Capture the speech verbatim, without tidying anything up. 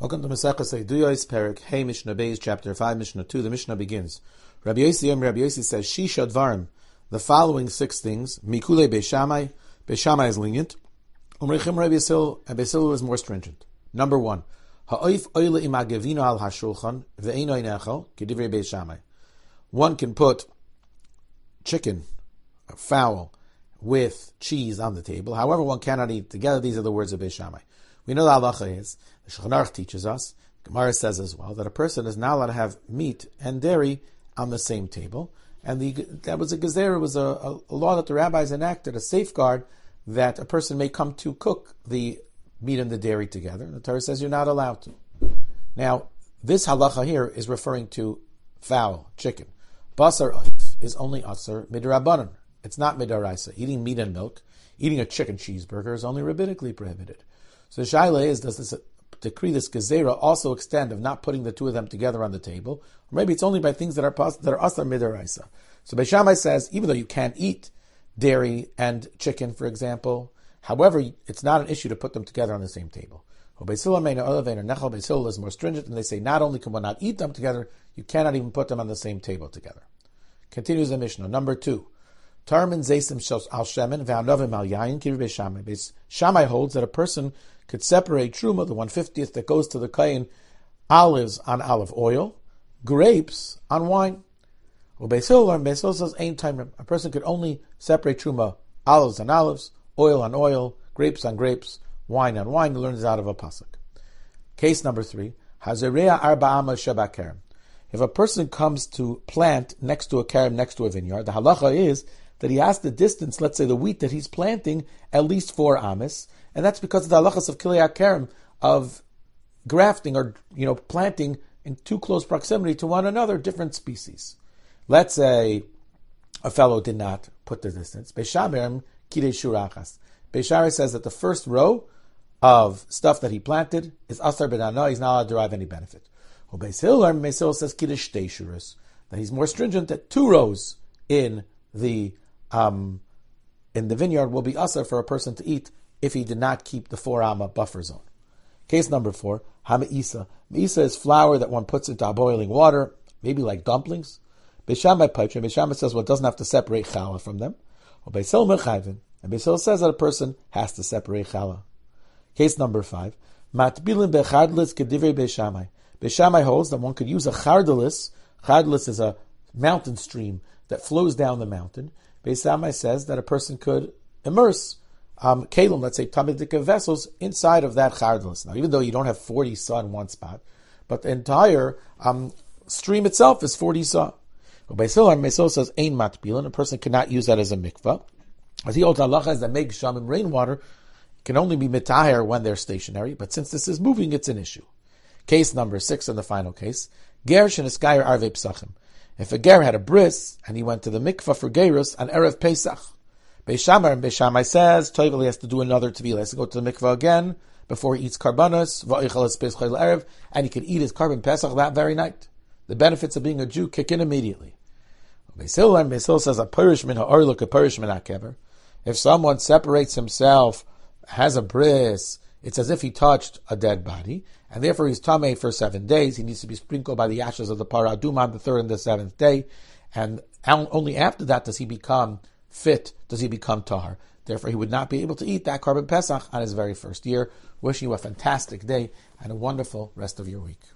Welcome to Masechus Eiduyos, Perek Hey Mishnah Beis, chapter five, Mishnah two. The Mishnah begins. Rabbi Yossi, Rabbi Yossi says, Shisha Dvarim, the following six things, Mikule Beis Shammai, Beis Shammai is lenient, Umrechim Rabbi Yisrael, and Beis Hillel is more stringent. Number one, Ha'oif oile imagavino al hashulchan, ve'eino inechel, kedivrei Beis Shammai. One can put chicken, a fowl, with cheese on the table. However, one cannot eat together. These are the words of Beis Shammai. We know the halacha is, the Shulchan Aruch teaches us, Gemara says as well, that a person is not allowed to have meat and dairy on the same table. And the, that was a gezerah, was a, a, a law that the rabbis enacted, a safeguard that a person may come to cook the meat and the dairy together. And the Torah says you're not allowed to. Now, this halacha here is referring to fowl, chicken. Basar oif is only asar midrabanan. It's not midaraisa. Eating meat and milk, eating a chicken cheeseburger is only rabbinically prohibited. So the shaila is, does this decree, this gezerah, also extend of not putting the two of them together on the table? Or maybe it's only by things that are that are asar midaraisa. So Beis Shammai says, even though you can't eat dairy and chicken, for example, however, it's not an issue to put them together on the same table. Beis Hillel is more stringent, and they say not only can one not eat them together, you cannot even put them on the same table together. Continues the Mishnah. Number two. Tarmin Zaysim al Shemen V'anovim al Yayin Kiri Beis Shammai. Beis Shammai holds that a person could separate truma, the one fiftieth that goes to the kohen, olives on olive oil, grapes on wine. Well, Beis Hillel and Beis Hillel says ain time. A person could only separate truma, olives on olives, oil on oil, grapes on grapes, wine on wine. He learns out of a pasuk. Case number three: Hazereya arba ama sheba kerem. If a person comes to plant next to a kerem, next to a vineyard, the halacha is that he has to distance, let's say, the wheat that he's planting at least four amas, and that's because of the halachas of kilei kerem, of grafting or you know planting in too close proximity to one another, different species. Let's say a fellow did not put the distance. Beis Shammai kidei shurachas. Beis Shammai says that the first row of stuff that he planted is asar b'nano. He's not allowed to derive any benefit. Beis Hillel, Beis Hillel says kidei shtei shuras, that he's more stringent, that two rows in the um, in the vineyard will be asar for a person to eat if he did not keep the four amma buffer zone. Case number four, ha'me'isa. Me'isa is flour that one puts into boiling water, maybe like dumplings. Beis Shammai pipes, and Beis Shammai says one doesn't have to separate challah from them. Beis Hillel mechayvin, and Beis Hillel says that a person has to separate challah. Case number five, matbilin bechardlis kedivrei Beis Shammai. Beis Shammai holds that one could use a chardalis. Chardalis is a mountain stream that flows down the mountain. Beis Shammai says that a person could immerse um, kalim, let's say tamidika vessels, inside of that chardalis. Now, even though you don't have forty sa in one spot, but the entire um, stream itself is forty sa. Beis Hillel says ein matbilin, a person cannot use that as a mikvah. As he holds halacha is that meg shamim, rainwater can only be mitaher when they're stationary, but since this is moving, it's an issue. Case number six, and the final case, ger sheneskayer arvei psachim. If a ger had a bris and he went to the mikvah for gerus on erev Pesach, Beis Shammai and Beis Shammai says toivel he has to do another tevilah. He has to go to the mikvah again before he eats karbanos va'oichel es erev, and he can eat his karban Pesach that very night. The benefits of being a Jew kick in immediately. Beis Hillel and Beis Hillel says a parish min ha'orluk a parish min ha'kever. If someone separates himself, has a bris, it's as if he touched a dead body, and therefore he's tamei for seven days. He needs to be sprinkled by the ashes of the parah aduma on the third and the seventh day, and only after that does he become fit, does he become tahar. Therefore, he would not be able to eat that karban Pesach on his very first year. Wishing you a fantastic day and a wonderful rest of your week.